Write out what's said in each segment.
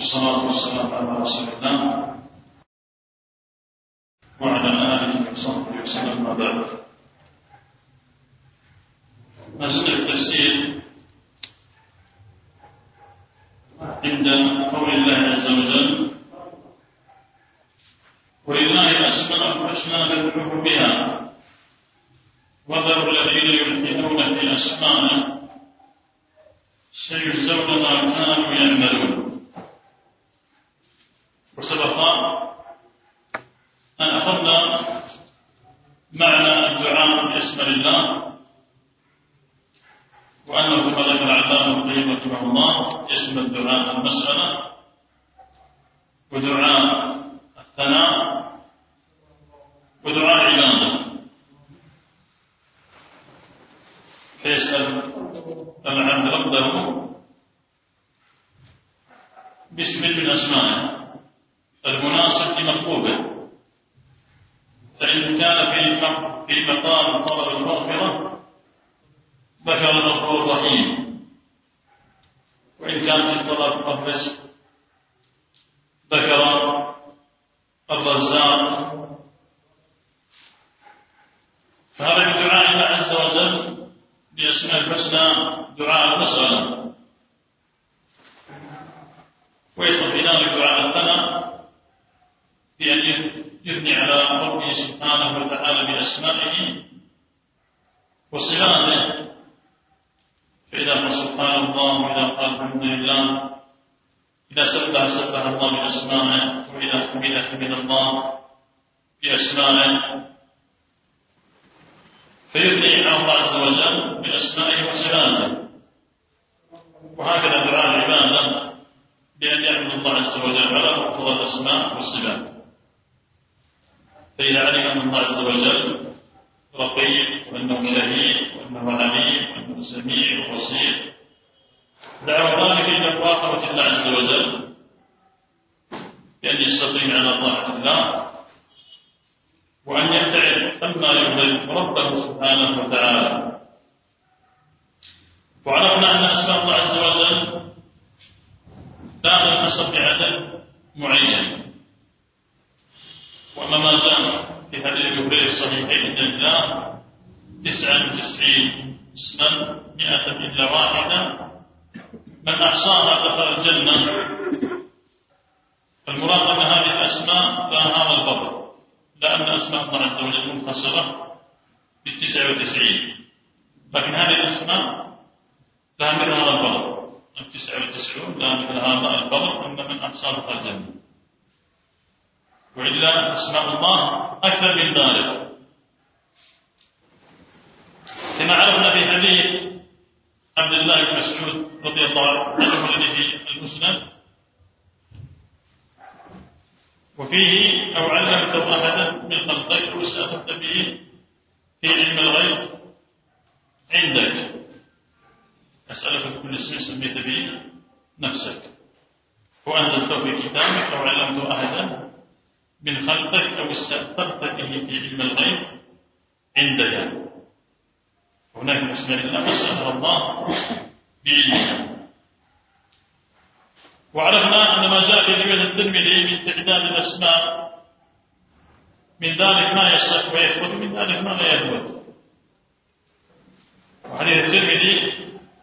والصلاة والسلام على رسول الله وعلى آله وصحبه وسلم وبعد. ما زال التفسير عند قول الله عز وجل: ولله الأسماء الحسنى فادعوه بها وذروا الذين يلحدون في أسمائه سيجزون ما كانوا يعملون. وسبق أن أخذنا معنى الدعاء باسم الله، وأنه كما ذكر العلامة ابن القيم رحمه الله اسم الدعاء المسألة، ودعاء الثناء، ودعاء العبادة. فيسأل العبد ربه باسم من أسمائه المناسب لمطلوبه، فإن كان في مقام طلب المغفرة ذكر الغفور الرحيم، وإن كان في طلب الرزق ذكر الرزاق. فهذا من دعاء الله عز وجل بأسماء الحسنى دعاء المسألة، ويدخل في ذلك دعاء الثناء بأن يثني على ربه سبحانه وتعالى بأسمائه وصفاته، فإذا قال سبحان الله، وإذا قال الحمد لله، إذا سبح الله بأسمائه، وإذا حمد الله بأسمائه، فيثني على الله عز وجل بأسمائه وصفاته. وهكذا دعاء العبادة بأن يحمد الله عز وجل على مقتضى الأسماء والصفات. فإذا علم أن الله عز وجل رقيب، وأنه شهيد، وأنه عليم، وأنه سميع وبصير، دعوا ذلك إلى مراقبة الله عز وجل بأن يستقيم على طاعة الله، وأن يبتعد عما يغضب ربه سبحانه وتعالى. وعرفنا أن أسماء الله عز وجل لا تنحصر بعدد معين، وأما ما جاء في حديث جبريل الصحيحين عند الله 99 اسما 100 إلا واحدة، من أحصاها دخل الجنة. فالمراد أن هذه الأسماء لها هذا الفضل، لأن أسماء الله عز وجل منحصرة ب99، لكن هذه الأسماء لها مثل هذا الفضل، 99 لها مثل هذا الفضل، أن من أحصاها دخل الجنة. وإلا أسماء الله أكثر من ذلك، كما عرفنا في حديث عبد الله بن مسعود رضي الله عنه الذي في المسند، وفيه: أو علمت أحدا من خلقك أو استأثرت به في علم الغيب عندك. أسألك بكل اسم سميت به نفسك وأنزلته في كتابك، أو علمت أحدا من خلقك أو استأثرت به في علم الغيب عندك. هناك من أسماء الله وسأل الله بعلمه. وعرفنا أن ما جاء في رواية الترمذي من تعداد الأسماء من ذلك ما يصح ويثبت، من ذلك ما لا يثبت. وحديث الترمذي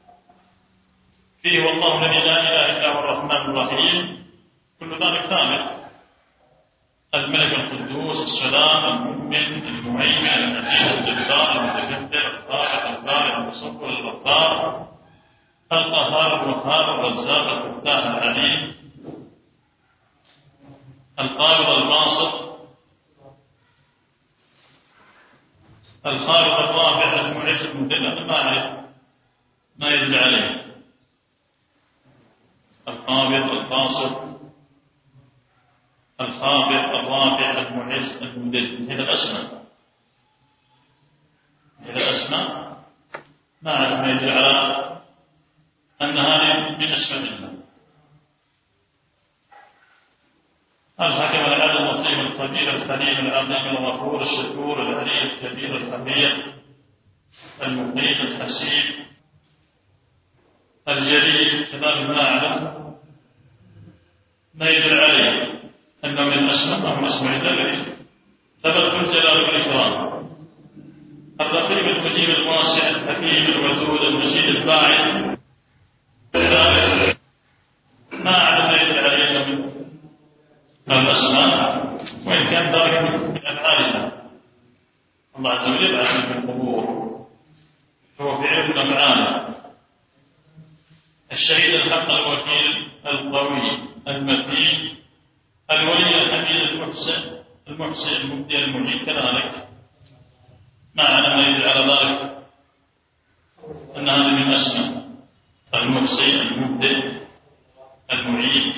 فيه: والله الذي لا إله إلا هو الرحمن الرحيم، كل ذلك ثابت. الملك القدوس السلام المؤمن المهيمن العزيز الجبار المتكبر الخالق البارئ المصور الغفار القهار الوهاب الرزاق الفتاح العليم القابض الباسط الخالق الرافع المعز المذل. هذا ما أعرف ما يدل عليه. القابض الباسط الخافض الرافع المعز المذل، هذا الأسماء. هذا الأسماء ما أعرف ما يدل على أن هذه من أسماء الله. الحكم العدل اللطيف الخبير الحليم العظيم الغفور الشكور العلي الكبير الخبير المقيم الحسيب الجليل، كذلك ما أعلم ما يدل عليه أنه من أسماء أو أسماء الله ثبت الجلال والإكرام الرقيب المجيب الواسع الحكيم الودود المجيد الباعث. لذلك ما أعلم ما يدل عليه من الأسماء، وإن كان ذلك من أفعالها. الله عز وجل يبعث في القبور، هو في علم أفعاله. الشهيد الحق الوكيل القوي المتين الولي الحميد المحسن المبدع المعيد. كذلك ما أعلم ما يدل على ذلك أن هذا من أسماء المحسن المبدع المعيد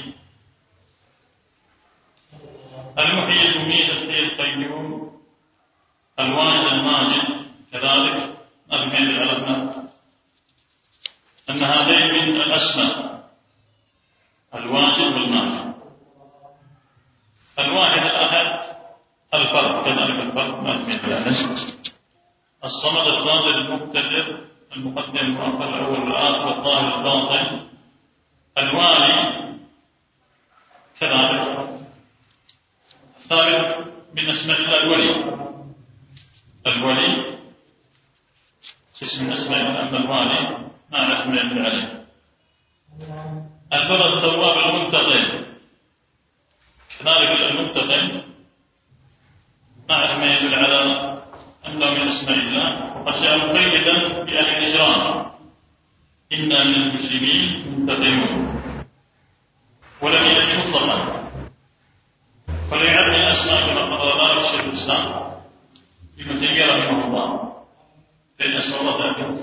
المحيي المميت الحي القيوم الواجد الماجد. كذلك ما يدل على أن هذين من الأسماء الواجد والماجد. الواحد الأحد الفرد، كذلك الفرد ما يدل على الصمد القادر المقتدر المقدم المؤخر الأول والآخر الظاهر الباطن الوالي. كذلك الثالث من اسماء الله الولي اسم من اسماء الله. أما الوالي ما أعرف ما يدل عليه. البر التواب المنتقم، كذلك المنتقم ما أعرف ما يدل على أنه من اسماء الله، وقد جاء مقيدا بأهل الإجرام إنا من المجرمين منتقمون، ولم يأتي مطلقا. فليعد من الأسماء كما قرر ذلك شيخ الإسلام ابن تيمية رحمه الله، فإن اسم الله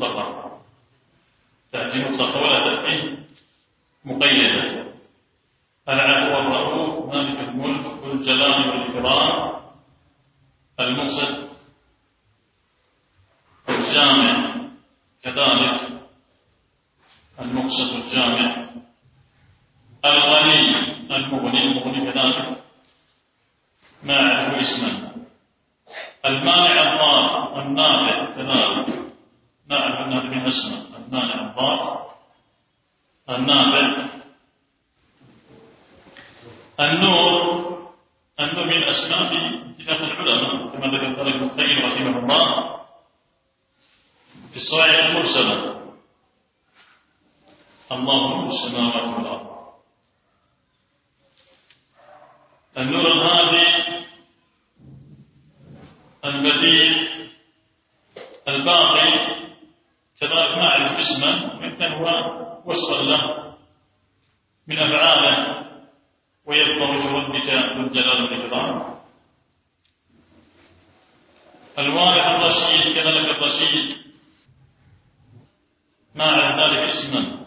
تأتي مطلقة ولا تأتي مقيدة. العفو والرؤوف مالك الملك ذو الجلال والإكرام المقصد الجامع. كذلك المقصد الجامع الغني المغني كذلك ما أعرف اسما. المانع الضار النافع كذلك ما أعرف أن هذا من اسمه. المانع الضار النافع. النور من أسماء اتفاق العلماء كما ذكر ذلك ابن القيم رحمه الله في الصواعق المرسلة. الله نور السماوات والأرض. النور الهادي البديع الباقي كذلك ما أعرف اسما، وإن كان هو وصفا له من أفعاله، ويبقى وجه ربك ذو الجلال والإكرام. الوارث الرشيد كذلك الرشيد ما أعرف ذلك اسما.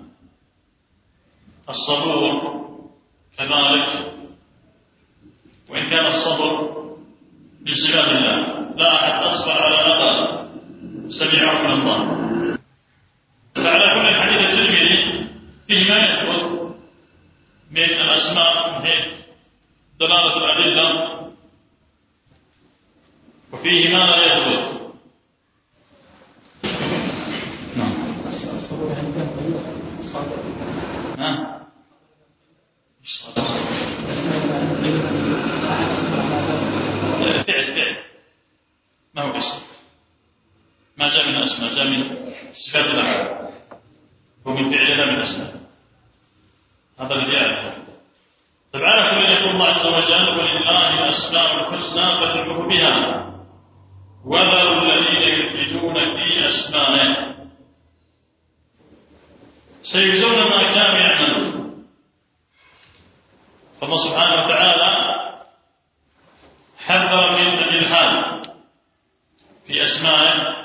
الصبور كذلك، وإن كان الصبر من صفات الله، لا أحد أصبر على أذى سمعه من الله. فعلى كل الحديث الترمذي فيه ما يثبت من الأسماء من حيث دلالة الأدلة، وفيه ما لا يثبت. فعل ما هو اسم، ما جاء من أسماء، جاء من صفات الأفعال، ومن فعلها من أسماء. هذا الذي يعرفه. فعلى كل يقول الله عز وجل ولله الأسماء الحسنى فادعوه بها وذروا الذين يلحدون في أسمائه سيجزون ما كانوا يعملون. فالله سبحانه وتعالى حذر من الإلحاد في أسمائه،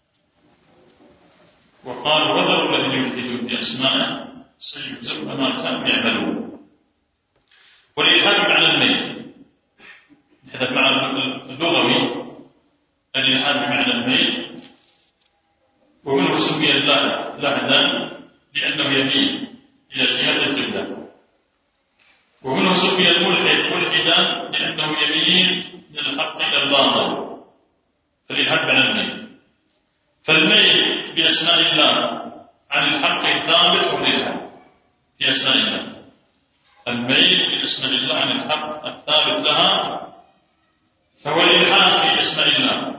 وقال وذروا الذين يلحدون في أسمائه سيجزون ما كانوا يعملون. والإلحاد معنى الميل، هذا المعنى اللغوي الإلحاد بمعنى الميل، ومنه سمي اللحدا لأنه يميل إلى جهة القبلة، ومنه سمي الملحد ملحدا لأنه يميل من الحق إلى الباطل. فالإلحاد معنى الميل. فالميل بأسماء الله عن الحق الثابت هو الإلحاد في أسماء الله. الميل أسماء الله عن الحق الثابت لها فهو الإلحاد في أسماء الله.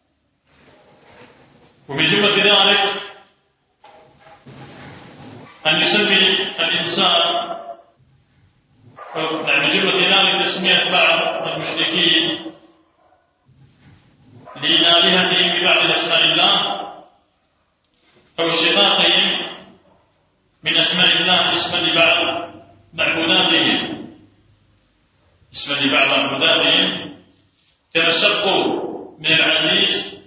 ومن جملة ذلك أن يسمي الإنسان، من جملة ذلك تسمية بعض المشركين لآلهتهم ببعض أسماء الله أو اشتقاقهم من أسماء الله اسما لبعض معبوداتهم، اسما لبعض معبوداتهم، كما شقوا من العزيز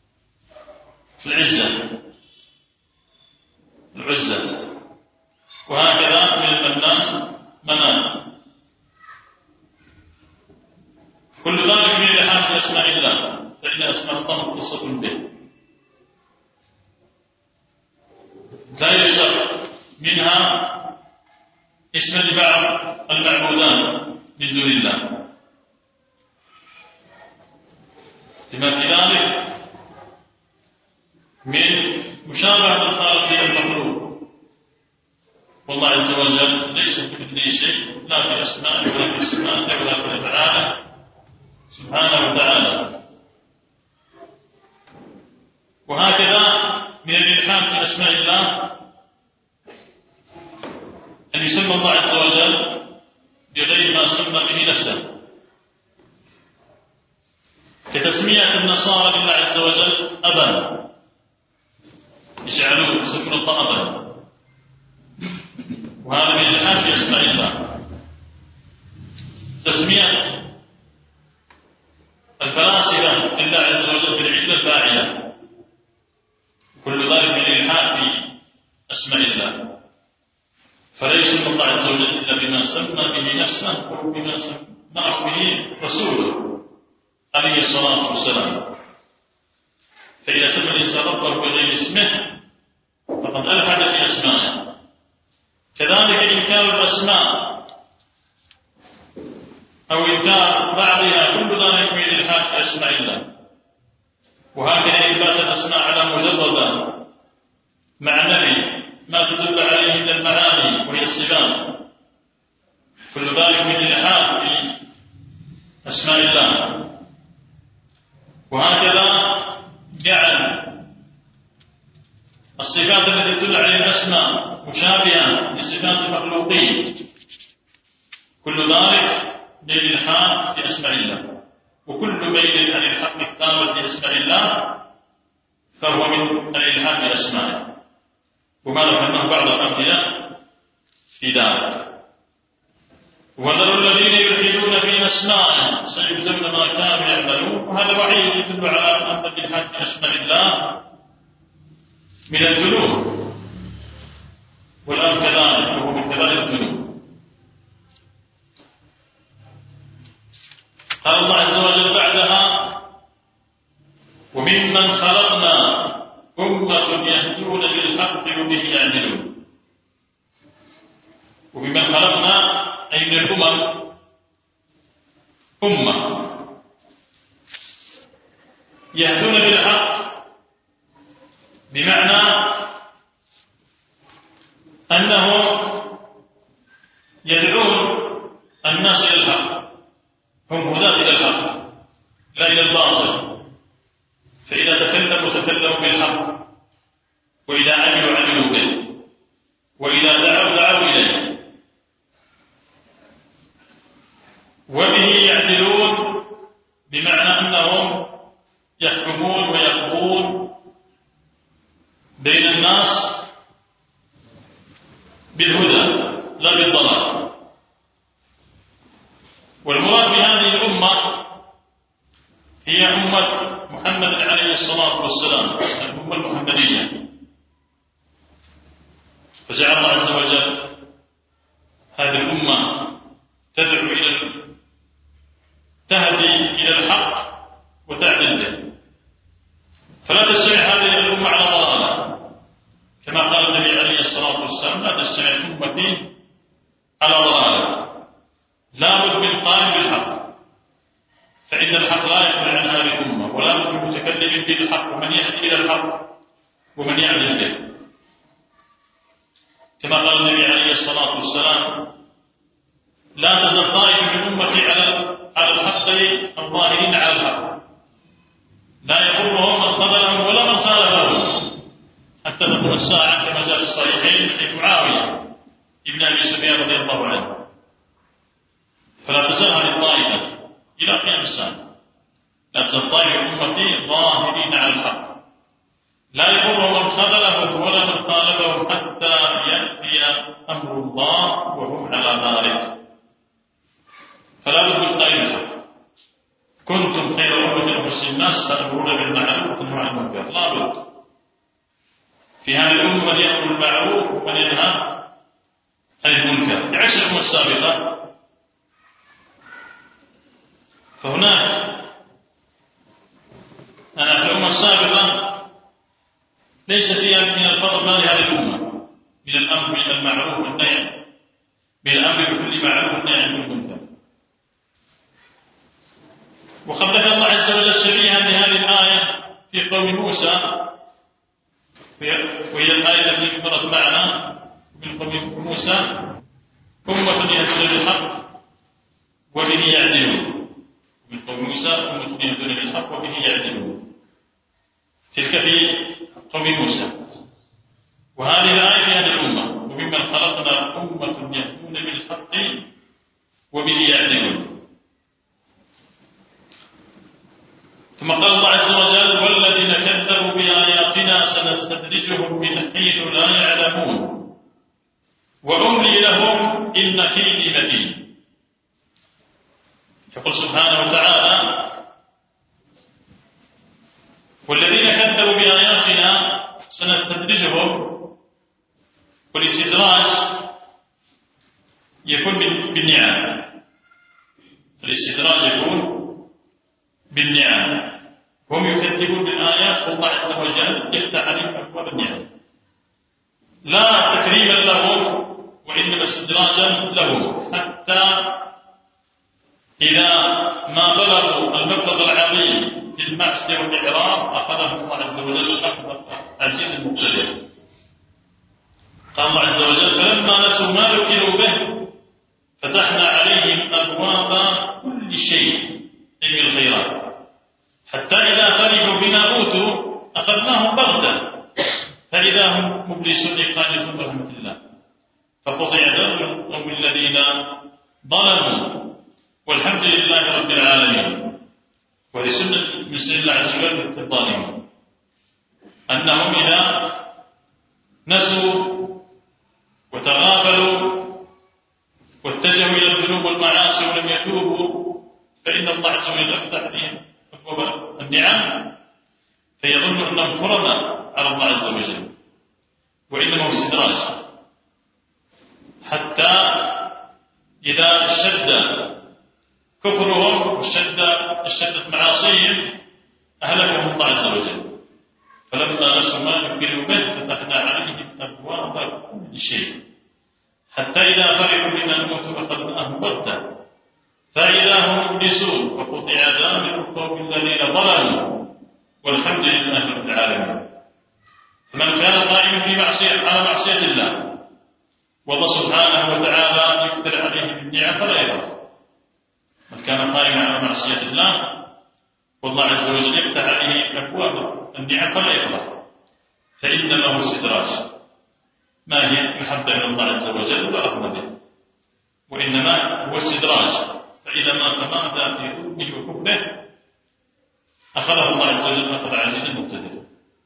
العزة، وهكذا من المنان منات. كل ذلك من الإلحاد في أسماء الله، فإن أسماء الله متصفة به، لا يشتق منها اسما لبعض المعبودات من دون الله، لما في ذلك من مشابهة الخالق للمخلوق، والله عز وجل ليس كمثله شيء، لا في أسمائه ولا في صفاته ولا في أفعاله سبحانه وتعالى. وهكذا من الإلحاد في أسماء الله أن يسمى الله عز وجل بغير ما سمى به نفسه، كتسمية النصارى لله عز وجل أبا، يجعلوه يسمون الله أبا، وهذا من الإلحاد في أسماء الله. تسمية الفلاسفة لله عز وجل بالعلة الباعية، كل ذلك من الإلحاد في أسماء الله، فلا يسمى الله عز وجل إلا بما سمى به نفسه وبما سماه به رسوله عليه الصلاة والسلام. فإذا سمى الإنسان ربه بغير اسمه فقد ألحد في أسمائه. كذلك إنكار الأسماء أو إنكار بعضها، كل ذلك من الإلحاد في أسماء الله. وهكذا إثبات الأسماء على مجرد معنى ما تدل عليه من المعاني وهي الصفات، كل ذلك من الإلحاد في أسماء الله. وهكذا جعل الصفات التي تدل على الأسماء مشابهة لصفات المخلوقين، كل ذلك من الإلحاد في أسماء الله. وكل ميل عن الحق الثابت في أسماء الله فهو من الإلحاد في أسمائه، وما ذكرناه بعض الأمثلة في ذلك. وذروا الذين يلحدون في أسمائه سيجزون ما كانوا يعملون. وهذا وعيد يدل على أن الإلحاد في أسماء الله من الذنوب، والآن كذلك وهو من كبائر الذنوب. قال الله عز وجل بعدها: وممن خلقنا أمة يهدون بالحق وبه يعدلون. وممن خلقنا أي من الأمم أمة يهدون بالحق، بمعنى أنهم يدعون الناس إلى الحق، هم هداة إلى الحق لا إلى الباطل. فإذا تكلموا بالحق، وإذا عملوا به، وإذا دعوا إليه. وبه يعدلون، بمعنى أنهم يحكمون ويقضون بين الناس بالهدى لا بالضلال. والمراد بهذه الأمة هي أمة محمد عليه الصلاة والسلام، الأمة المحمدية. فجعل الله عز وجل هذه الأمة تهدي إلى الحق وتعدل به، فلا تجتمع هذه الأمة على ضلالة، كما قال النبي عليه الصلاة والسلام: لا تجتمع أمتي على ضلالة. لا بد من قائم بالحق، فإن الحق لا يخرج عن هذه الأمة، ولا بد من متكلم بالحق ومن يهدي إلى الحق ومن يعدل به، كما قال النبي عليه الصلاة والسلام: لا تزال طائفة من أمتي على الحق الظاهرين على الحق لا يضرهم من خذلهم ولا من خالفهم حتى تقوم الساعة كما جاء في الصحيحين من حديث معاوية ابن أبي سفيان رضي الله عنه. فلا تزال هذه الطائفة إلى قيام الساعة، لا تزال طائفة من أمتي ظاهرين على الحق لا يضرهم من خذلهم ولا من خالفهم حتى يأتي أمر الله وهم على ذلك. فلا بد من قائل الحق. كنتم خير أمة أخرجت للناس تأمرون بالمعروف وتنهون عن المنكر. لا بد في هذه الأمة من يأمر بالمعروف ومن ينهى عن المنكر. بعكس الأمة السابقة فهناك في الأمة السابقة ليس فيها من الفضل ما لهذه الأمة من الأمر بالمعروف والنهي، من الأمر بكل معروف والنهي عن المنكر. وقد ذكر الله عز وجل شبيها لهذه الآية في قول موسى، وهي الآية التي مرت معنا من قول موسى: أمة يهدون بالحق وبه يعدلون. من قول موسى: أمة يهدون بالحق وبه يعدلون. تلك في قول موسى. وهذه الآية في هذه الأمة: وممن خلقنا أمة يهدون بالحق وبه يعدلون. ثم قال الله عز وجل: والذين كذبوا بآياتنا سنستدرجهم من حيث لا يعلمون وأملي لهم إن كيدي متين. يقول سبحانه وتعالى: والذين كذبوا بآياتنا سنستدرجهم. والاستدراج يكون بالنعم، الاستدراج يكون بالنعم. هم يكذبون بالآيات والله عز وجل يفتح عليهم أبواب النعم لا تكريما لهم وإنما استدراجا لهم، حتى إذا ما بلغوا المبلغ العظيم في المعصية والإعراض أخذهم الله عز وجل أخذ عزيز مقتدر. قال الله عز وجل: فلما نسوا ما ذكروا به فتحنا عليهم أبواب كل شيء من الخيرات حتى إذا فرحوا بما أوتوا أخذناهم بغتة فإذا هم مبلسون يخالفون برحمة الله فقطع دابر القوم الذين ظلموا والحمد لله رب العالمين. وهي سنة من سنة الله عز وجل في الظالمين أنهم إذا نسوا وتغافلوا واتجهوا إلى الذنوب والمعاصي ولم يتوبوا فإن الله عز وجل يفتح عليهم أبواب النعم فيظن أنهم كرماء على الله عز وجل، وإنما هو استدراج حتى إذا اشتد كفرهم واشتدت معاصيهم أهلكهم الله عز وجل. فلما نسوا ما ذكروا به فتحنا عليهم أبواب كل شيء حتى إذا فرحوا بما أوتوا أخذناهم بغتة فإذا هم مبلسون وقطع دابر القوم الذين ظلموا والحمد لله رب العالمين. فمن كان قائما في على معصية الله والله سبحانه وتعالى يكثر عليه بالنعم فلا يرضى. من كان قائما على معصية الله والله عز وجل يفتح عليه أبواب النعم فلا يرضى، فإنما هو استدراج، ما هي محبة من الله عز وجل ولا رحمة به، وإنما هو استدراج. فإذا ما تمادى في ظلمه وكفره أخذه الله عز وجل أخذ عزيز مقتدر.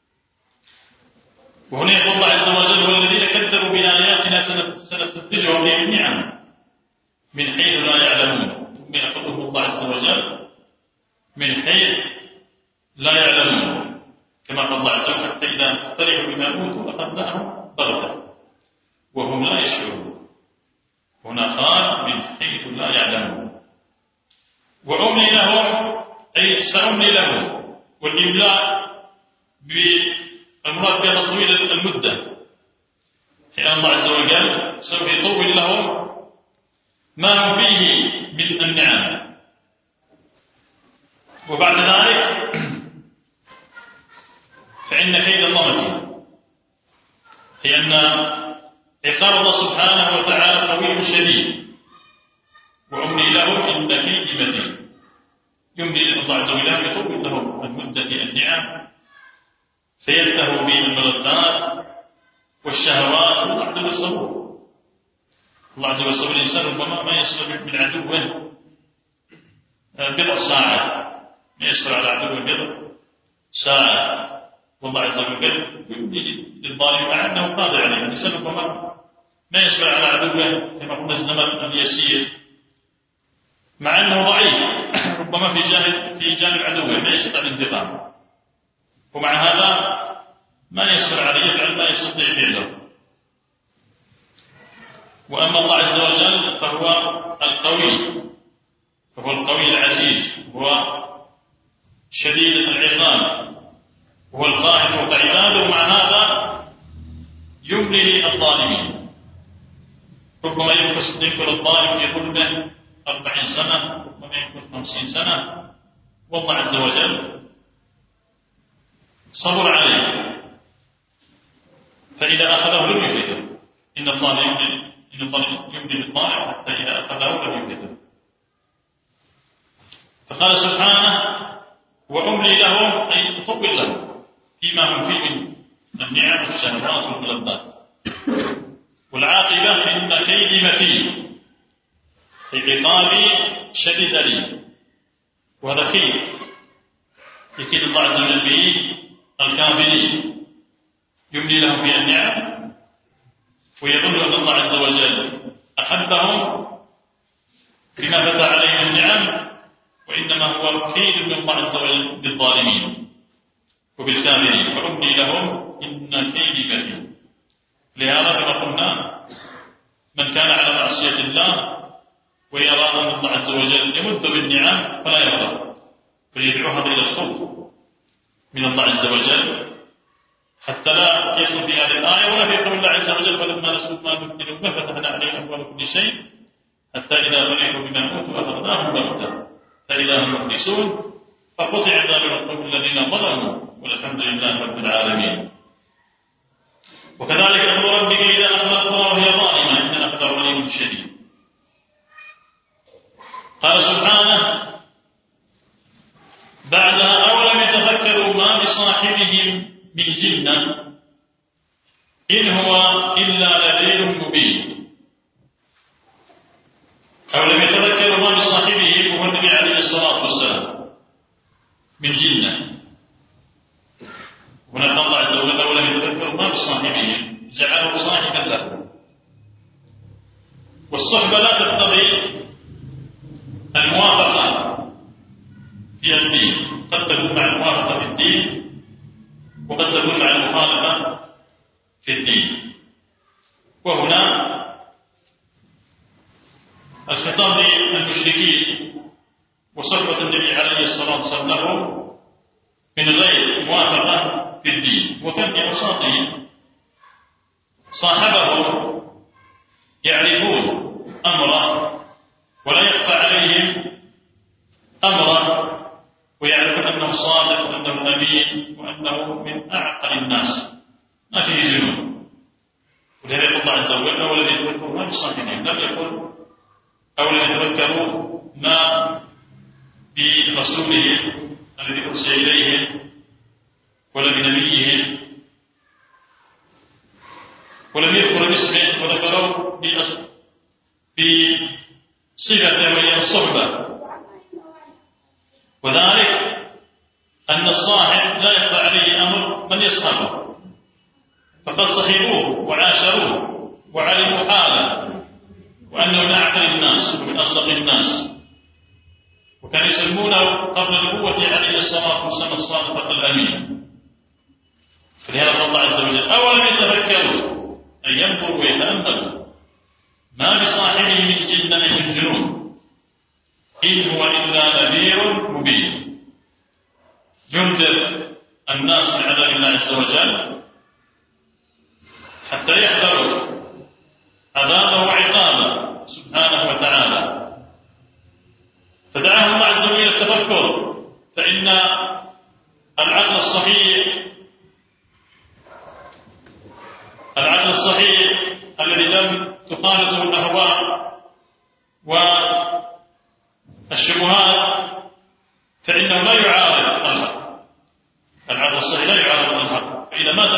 وهنا يقول الله عز وجل: والذين كذبوا بآياتنا سنستدرجهم من النعم من حيث لا يعلمون. ثم يأخذهم الله عز وجل من حيث لا يعلمون كما قال الله عز وجل: حتى إذا فرحوا بما أوتوا أخذناهم بغتة وهم لا يشعرون. هنا قال من حيث لا يعلمون. وأملي لهم أي سأملي لهم، والإملاء بالمراد بها تطويل المدة، حين الله عز وجل سوف يطول لهم ما هم فيه من النعم. وبعد ذلك فإن كيد الله متين، لأن عقاب الله سبحانه وتعالى قوي شديد وأملي لهم إن كيدي متين. يملي الله عز وجل يطول لهم المدة النعم فيلتهوا بالملذات والشهوات والعدو الصبور. الله عز وجل الإنسان ربما ما يصل من عدوه بضع ساعات، ما يصل على عدوه بضع ساعات، والله عز وجل يملي للظالم مع أنه قادر عليه. الإنسان ربما ما يصل على عدوه كما قلنا الزمن اليسير مع أنه ضعيف ربما في جانب عدوه ما يستطيع الانتقام، ومع هذا ما يصبر عليه يفعل ما يستطيع فعله. وأما الله عز وجل فهو القوي، فهو القوي العزيز، هو شديد العقاب، هو القاهر فوق عباده، ومع هذا يملي الظالمين. ربما يمكر الظالم في ظلمه 40 سنة، ربما يمكر 50 سنة، والله عز وجل صبر عليه، فإذا أخذه لم يهلكه. إن الله يملي للظالم حتى إذا أخذه لم يهلكه. فقال سبحانه: وأملي لهم، أي أطول لهم فيما هم فيه من النعم والشهوات والملذات. والعاقبة إن كيدي متين، عقابي شديد أليم. وهذا يكيد الله عز وجل به الكافرين، يملي لهم في النعم ويظن أن الله عز وجل أحبهم بما فتح عليهم النعم، وإنما هو كيد من الله عز وجل بالظالمين وبالكافرين. وأملي لهم إن كيدي متين. لهذا كما قلنا من كان على معصية الله ويرى أن الله عز وجل يمد بالنعم فلا يرضى، فيدعو هذا إلى الخوف من الله عز وجل حتى لا يدخل في هذه الآية ولا في قول الله عز وجل: فلما نسوا ما ذكروا به فتحنا عليهم أبواب كل شيء حتى إذا فرحوا بما أوتوا أخذناهم بغتة فإذا هم مبلسون فقطع دابر القوم الذين ظلموا والحمد لله رب العالمين. وكذلك أخذ ربك إذا أخذ القرى وهي ظالمة إن أخذه أليم شديد. قال سبحانه بعدها: أولم يتفكروا ما بصاحبهم من جنة إن هو إلا نذير مبين. أولم يتفكروا ما بصاحبهم وهو النبي عليه الصلاة والسلام من جنة. هنا قال الله عز وجل: أولم يتفكروا ما بصاحبهم، جعله صاحبا له. والصحبة لا تقتضي الموافقة في الدين، قد تكون مع الموافقة في الدين وقد تكون مع المخالفة في الدين. وهنا الخطاب للمشركين وصحبة النبي عليه الصلاة والسلام لهم من غير موافقة في الدين، وكان في أوساطهم صاحبهم يعرفون أمره ولا يخفى عليهم أمره، ويعرفون أنه صادق وأنه أمين وأنه من أعقل الناس ما فيه جنون. ولهذا يقول الله عز وجل: أولم يتفكروا ما بصاحبهم، لم يقل أولم يتفكروا ما برسولهم الذي أرسل إليهم ولا بنبيهم، ولم يذكر باسمه وذكروا بصفة وهي الصحبة. وذلك أن الصاحب لا يخفى عليه أمر من يصحبه، فقد صحبوه وعاشروه وعلموا حاله وأنه من أعقل الناس ومن أصدق الناس، وكان يسمونه قبل النبوة عليه الصلاة والسلام الصادق الأمين. فلهذا قال الله عز وجل: أولم يتفكروا، أن ينظروا ويتأملوا ما بصاحبه من جنة من جنون إن هو إلا نذير مبين، ينذر الناس من عذاب الله عز وجل حتى يحذروا عذابه وعقابه سبحانه وتعالى. فدعاه الله عز وجل إلى التفكر، فإن العقل الصحيح الذي لم تخالطه الأهواء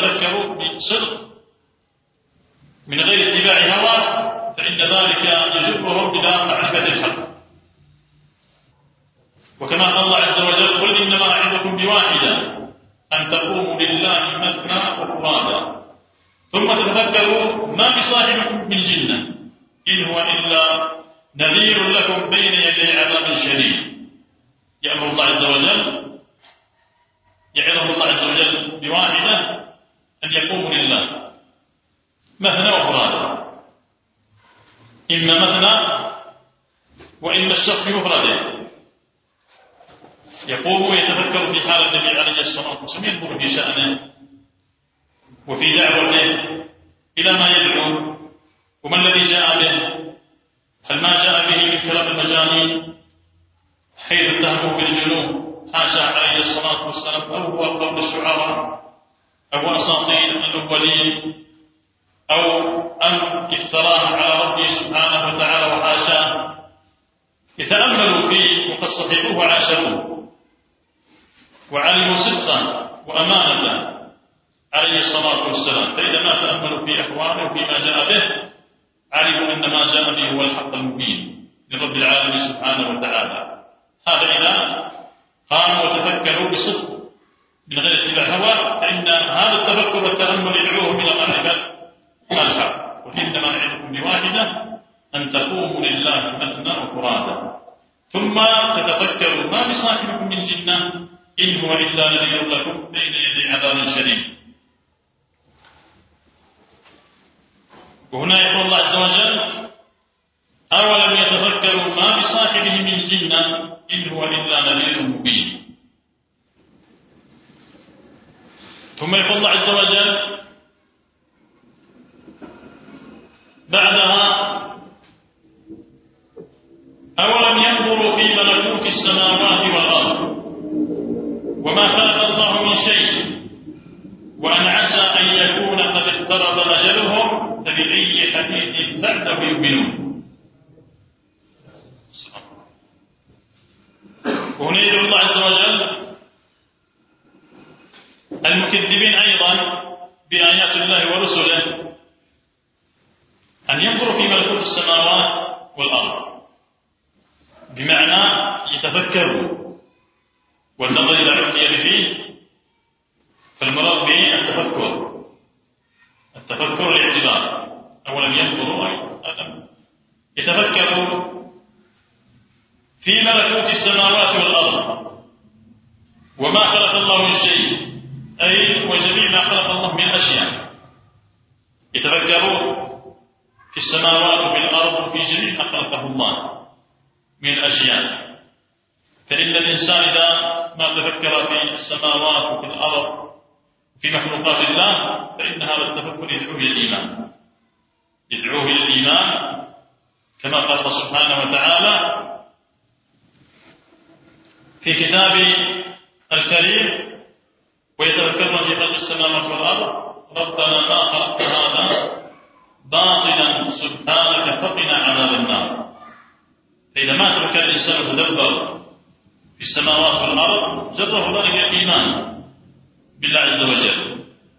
يتذكر بصدق من غير اتباع هوى فإن ذلك يجرهم إلى معرفة الحق. وكما قال الله عز وجل: قل إنما أعظكم بواحدة أن تقوموا لله مثنى وفرادا ثم تتفكروا ما بصاحبكم من جنة إن هو إلا نذير لكم بين يدي عذاب شديد. يأمر الله عز وجل يعظهم الله عز وجل بواحدة أن يقوموا لله مثنى وفرادا، إما مثنى وإما الشخص بمفرده، يقوم ويتفكر في حال النبي عليه الصلاة والسلام، ينظر في شأنه وفي دعوته إلى ما يدعو وما الذي جاء به، هل ما جاء به من كلام المجانين حيث اتهموه بالجنون حاشا عليه الصلاة والسلام، أو هو قول الشعراء أو أساطير الأولين أو أن افتراه على ربه سبحانه وتعالى وحاشاه. يتأملوا فيه وقد صحبوه وعاشروه وعلموا صدقا وأمانة عليه الصلاة والسلام، فإذا ما تأملوا في أحواله وفيما جاء به علموا أن ما جاء به هو الحق المبين لرب العالمين سبحانه وتعالى. هذا إذا قاموا وتفكروا بصدق من غير اتباع هوى فإن هذا التفكر والتأمل يدعوهم إلى معرفة الحق. وإنما نعظكم بواحدة أن تقوموا لله مثنى وفرادا ثم تتفكروا ما بصاحبكم من جنة إن هو إلا نذير لكم بين يدي عذاب شديد. وهنا يقول الله عز وجل: أولم يتفكروا ما بصاحبه من جنة إن هو إلا نذير مبين. ثم يقول الله عز وجل بعدها: أولم ينظروا في ملكوت السماوات والأرض وما خلق الله من شيء وأن عسى أن يكون قد اقترب أجلهم فبأي حديث بعده يؤمنون. وهنا يدعو الله عز وجل المكذبين أيضا بآيات الله ورسله أن ينظروا في ملكوت السماوات والأرض، بمعنى يتفكروا، والنظر إلى العلم فيه فالمراد به التفكر الاعتبار. أولم ينظروا يتفكروا في ملكوت السماوات والأرض وما خلق الله من شيء، أي وجميع ما خلق الله من أشياء. يتفكروا في السماوات وفي الأرض وفي جميع ما خلقه الله من الأشياء. فإن الإنسان إذا ما تفكر في السماوات وفي الأرض وفي مخلوقات الله فإن هذا التفكر يدعوه إلى الإيمان كما قال الله سبحانه وتعالى في كتابه الكريم: ويتفكرون في خلق السماوات والأرض ربنا ما خلقت هذا باطلا سبحانك فقنا عذاب النار. فإذا ما تفكر الإنسان وتدبر في السماوات والأرض جره ذلك الإيمان بالله عز وجل.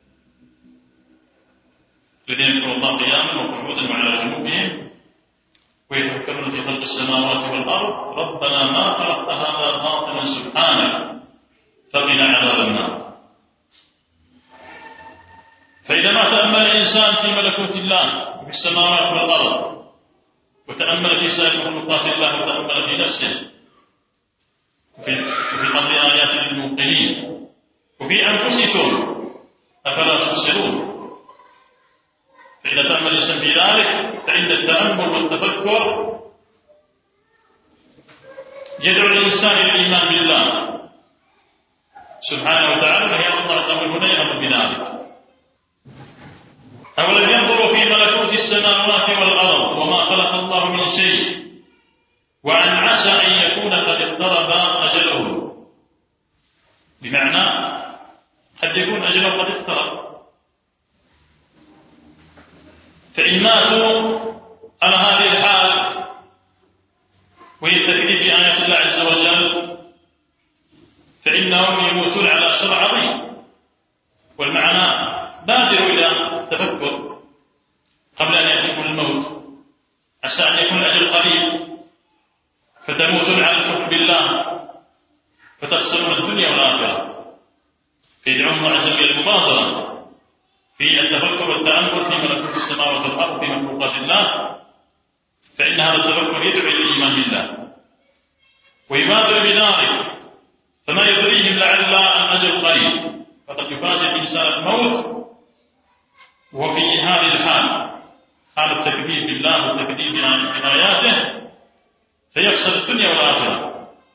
الذين يذكرون الله قياما وقعودا وعلى جنوبهم ويتفكرون في خلق السماوات والأرض ربنا ما خلقت هذا باطلا سبحانك فقنا عذاب النار. فإذا ما تأمل الإنسان في ملكوت الله وفي السماوات والأرض وتأمل في سائر مخلوقات الله وتأمل في نفسه وفي قدر آيات للموقنين وفي أنفسكم أفلا تبصرون. فإذا تأمل الإنسان في ذلك فإن التأمل والتفكر يدعو الإنسان إلى الإيمان بالله سبحانه وتعالى، وهي الله عز وجل يأمر بذلك. أولم ينظروا في ملكوت السماوات والأرض وما خلق الله من شيء وأن عسى أن يكون قد اقترب أجله، بمعنى قد يكون أجله قد اقترب، فإن ماتوا على هذه الحال وهي التكذيب بآيات الله عز وجل فإنهم يموتون على شر عظيم. والمعنى والتأمل في ملكوت السماوات والأرض في مخلوقات الله، فإن هذا التفكر يدعو إلى الإيمان بالله ويبادر بذلك، فما يدريهم لعل الأجل قريب، فقد يفاجئ الإنسان الموت وهو في هذه الحال، حال التكذيب بالله والتكذيب بآياته، فيخسر الدنيا والآخرة.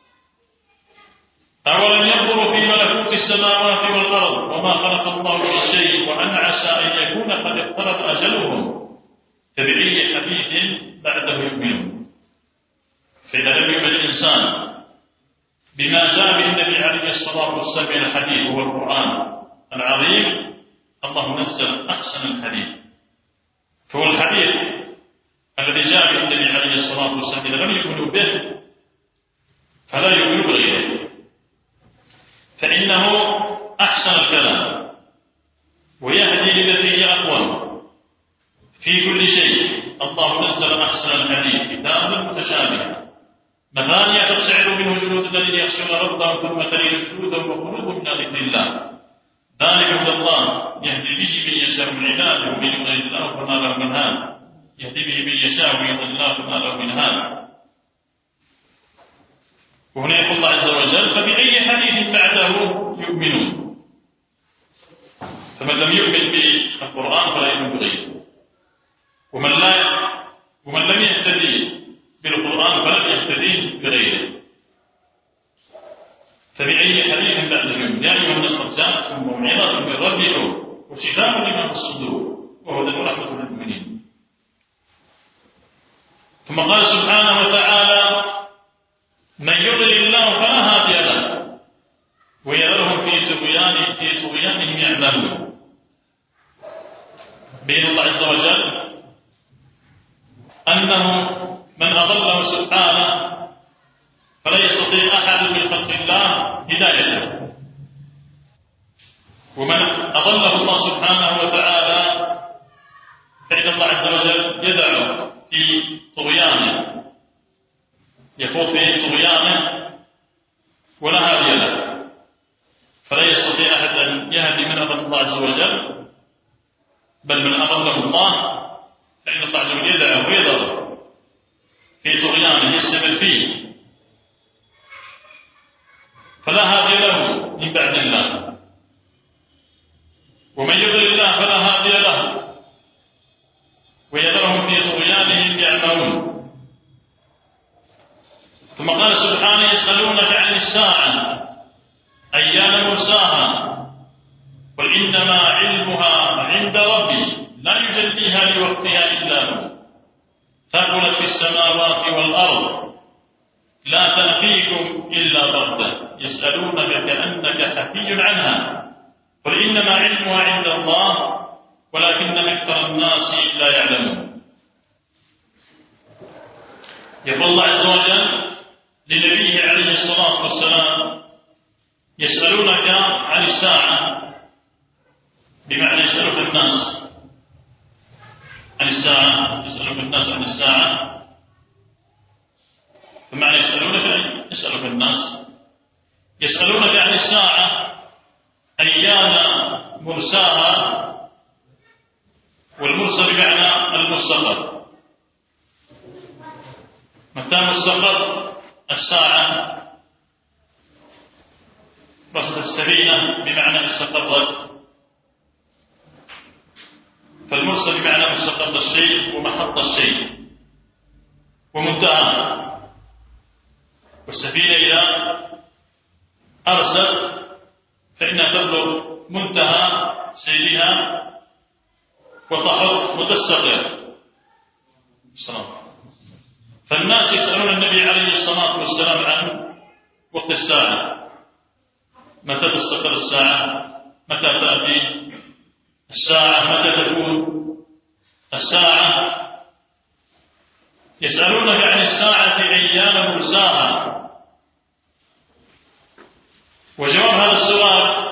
أولم ينظروا في ملكوت السماوات والأرض وما خلق الله من شيء وأن عسى أن يكون قد اقترب أجلهم فبأي حديث بعده يؤمنون. فإذا لم يؤمن الإنسان بما جاء به النبي عليه الصلاة والسلام من الحديث هو القرآن العظيم، الله نزل أحسن الحديث، فهو الحديث الذي جاء به النبي عليه الصلاة والسلام إذا لم يؤمنوا به فلا يؤمنوا بغيره، فإنه أحسن الكلام ويهدي للتي هي أقوم في كل شيء. الله نزل أحسن الحديث كتابا متشابها مثانية تقشعر منه جلود الذين يخشون ربهم ثم تلين جلودهم وقلوبهم من ذكر الله، ذلك هدى الله يهدي به من يشاء من عباده ومن يضلل الله فما له من هاد، يهدي به من يشاء ومن يضلل الله فما له من هاد. وهنا يقول الله عز وجل فبأي حديث بعده يؤمنون، فمن لم يؤمن بالقرآن فلا يؤمن بغيره، ومن لم يهتدي بالقرآن فلم يهتدي بغيره، فبأي حديث بعده يؤمن. يا أيها الناس قد جاءتكم موعظة من ربكم وشفاء لما في الصدور وهدى ورحمة للمؤمنين. ثم قال سبحانه وتعالى من يضلل الله فلا هادي له ويذرهم في طغيانهم يعمهون. بين الله عز وجل أنه من أضله سبحانه فلا يستطيع أحد من خلق الله هدايته، ومن أضله الله سبحانه وتعالى فإن الله عز وجل يدعو في طغيانه، يخوض في طغيانه ولا هادي له، فلا يستطيع أحد أن يهدي من أضل الله عز وجل، بل من أضله الله فإن الله عز وجل يدعو ويذره في طغيانه يستمر فيه، فلا هادي له من بعد الله، ومن يضلل الله فلا هادي له ويذرهم في طغيانهم يعمهون. ثم قال سبحانه يسألونك عن الساعة أيان مرساها قل إنما علمها عند ربي لا يجليها لوقتها إلا هو ثقلت في السماوات والأرض لا تأتيكم إلا بغتة يسألونك كأنك حفي عنها قل إنما علمها عند الله ولكن أكثر الناس لا يعلمون. يقول الله عز وجل لنبيه عليه الصلاة والسلام يسألونك عن الساعة، بمعنى يسألك الناس عن الساعة، يسألك الناس عن الساعة، بمعنى يسألك الناس يسألونك عن الساعة أيان مرساها، والمرسى بمعنى المستقر. متى مستقر الساعة؟ رصد السفينة بمعنى استقرت، فالمرسى بمعنى مستقر الشيء ومحط الشيء ومنتهى. والسفينة إذا أرست فإنها تبلغ منتهى سيرها وتحط وتستقر. فالناس يسألون النبي عليه الصلاة والسلام عن وقت الساعة، متى تستقر الساعة، متى تأتي الساعة، متى تكون الساعة. يسألونك عن الساعة أيان مرساها، وجواب هذا السؤال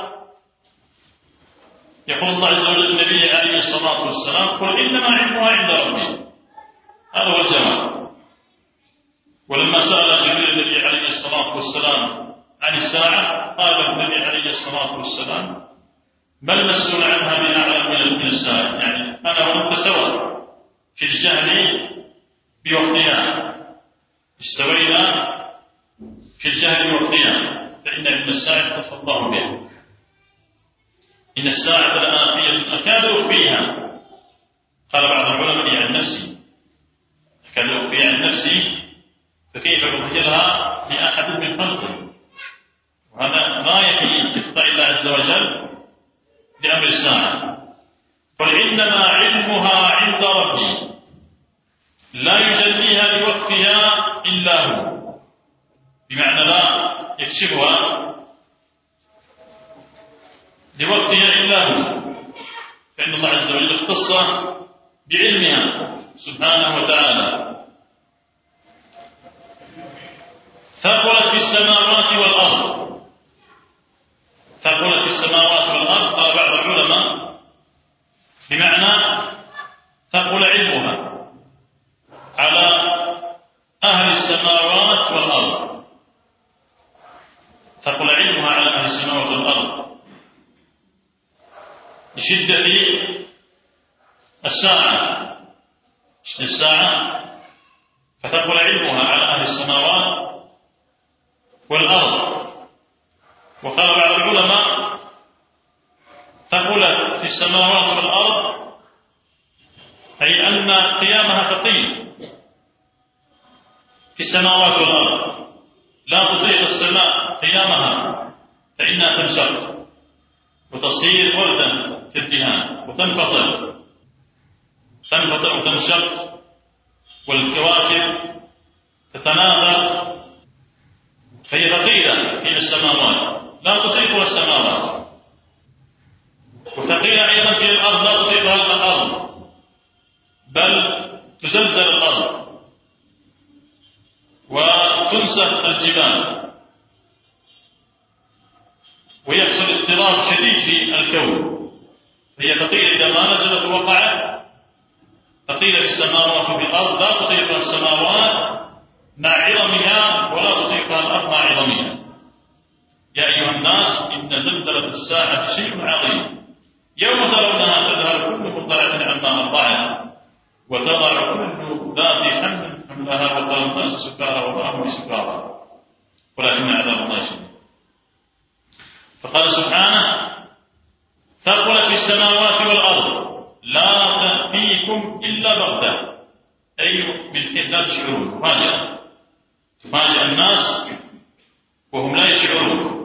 يقول الله عز وجل للنبي عليه الصلاة والسلام قل إنما علمها عند ربي، هذا هو الجواب. ولما سأل جبريل النبي عليه الصلاة والسلام عن الساعة قال النبي عليه الصلاة والسلام ما المسؤول عنها بأعلم من السائل، يعني الجهل بوقتها، استوينا في الجهل بوقتها، فإن علم الساعة اختص الله به. إن الساعة لآتية أكاد أخفيها، قال بعض العلماء عن نفسي، أكاد أخفيها عن نفسي فكيف أخبرها لأحد من خلقه؟ وهذا غاية في إخفاء الله عز وجل لأمر الساعة. قل إنما علمها عند ربي لا يجليها لوقتها إلا هو، بمعنى لا يكشفها لوقتها إلا هو، فإن الله عز وجل اختص بعلمها سبحانه وتعالى. ثقلت في السماوات والأرض، ثقلت في السماوات والأرض قال بعض العلماء بمعنى ثقل علمها على أهل السماوات والأرض، ثقل علمها على أهل السماوات والأرض لشدة الساعة، فتقل علمها على أهل السماوات والأرض. وقال بعض العلماء ثقلت في السماوات والأرض أي أن قيامها ثقيل في السماوات والأرض، لا تطيق السماء قيامها فإنها تنشق وتصير وردا كالدهان وتنفطر وتنشق، والكواكب تتناثر، فهي ثقيلة في السماوات لا تطيقها السماوات، وثقيلة أيضا في الأرض لا تطيقها الأرض، بل تزلزل الأرض وتنسف الجبال ويحصل اضطراب شديد في الكون. هي ثقيلة إذا ما نزلت وقعت، ثقيلة في السماوات وفي الأرض لا تطيقها السماوات مع عظمها ولا تطيقها الأرض مع عظمها. يا أيها الناس إن زلزلة الساعة شيء عظيم، يوم ترونها تذهل كل مرضعة عما أرضعت وتضع كل ذات حمل حملها وترى الناس سكارى وما هم بسكارى ولكن عذاب الله شديد. فقال سبحانه ثقلت في السماوات والأرض لا تأتيكم إلا بغتة، أي من حيث لا تشعرون، تفاجأ الناس وهم لا يشعرون.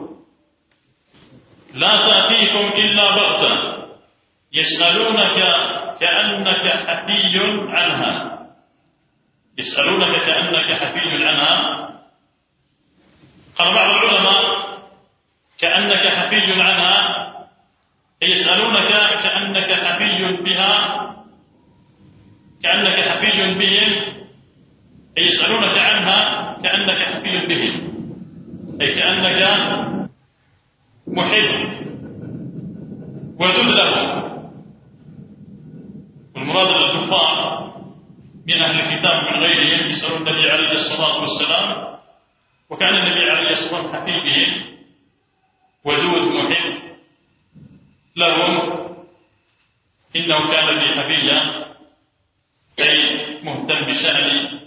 لا تأتيكم إلا بغتة يسألونك كأنك حفي عنها، يسألونك كأنك حفي عنها. قال بعض العلماء كأنك حفي عنها أي يسألونك كأنك حفي بها، كأنك حفي بهم، أي يسألونك عنها كأنك حفي بهم، أي كأنك محب ودود لهم. والمراد الكفار من أهل الكتاب من غيرهم يسألون النبي عليه الصلاة والسلام، وكان النبي عليه الصلاة والسلام حفي بهم ودود محب لهم، إنه كان بي حفيا أي مهتم بشأنه،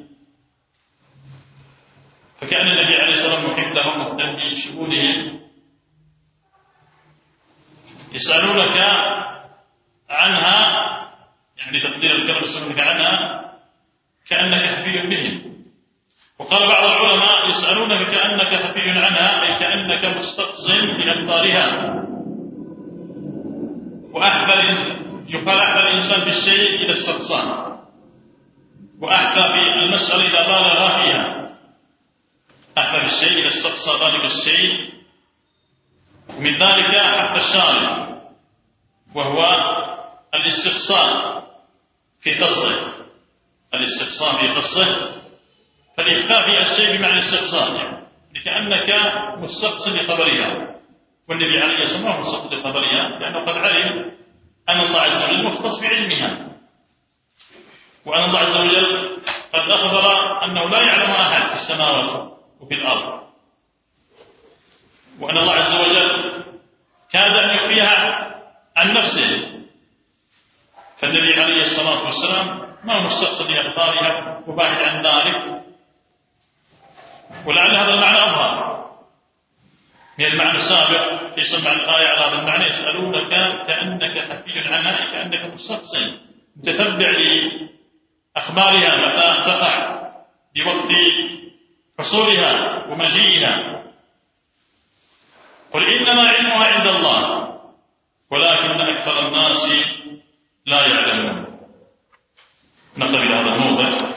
فكان النبي عليه الصلاة والسلام محب لهم مهتم بشؤونهم. يسألونك عنها يعني تقدير الكلام، يسألونك عنها كأنك حفي بهم. وقال بعض العلماء يسألونك كأنك حفي عنها أي كأنك مستقص بأمطارها. يقال أحفى الإنسان بالشيء إذا استقصاه، وأحفى في المسألة إذا بالغ فيها. أحفى بالشيء إذا استقصى ذلك الشيء، ومن ذلك حفى الشارع وهو الاستقصاء في قصه، الاستقصاء في قصه، فالإخفاء في الشيء بمعنى الاستقصاء يعني لكأنك مستقص لخبرها، والنبي عليه الصلاة والسلام مستقص لخبرها لأنه قد علم أن الله عز وجل مختص بعلمها، وأن الله عز وجل قد أخبر أنه لا يعلم أحد في السماوات وفي الأرض، وأن الله عز وجل كاد أن يخفيها عن نفسه. فالنبي عليه الصلاة والسلام ما هو مستقصد لأخبارها وباحث عن ذلك، ولعل هذا المعنى أظهر من المعنى السابق في سمع الآية على هذا المعنى. يسألونك كأنك حفي عنها، كأنك مستقصد متتبع لأخبارها متى تقع بوقت حصولها ومجيئها. قل إنما علمها عند الله ولكن أكثر الناس لا يعلمون. نقل إلى هذا الموضع.